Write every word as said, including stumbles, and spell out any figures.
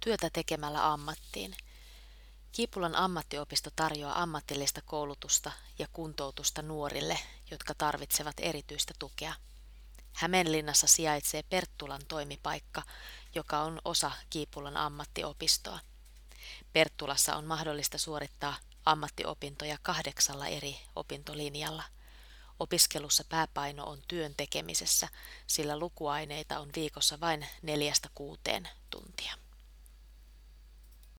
Työtä tekemällä ammattiin. Kiipulan ammattiopisto tarjoaa ammatillista koulutusta ja kuntoutusta nuorille, jotka tarvitsevat erityistä tukea. Hämeenlinnassa sijaitsee Perttulan toimipaikka, joka on osa Kiipulan ammattiopistoa. Perttulassa on mahdollista suorittaa ammattiopintoja kahdeksalla eri opintolinjalla. Opiskelussa pääpaino on työn tekemisessä, sillä lukuaineita on viikossa vain neljästä kuuteen tuntia.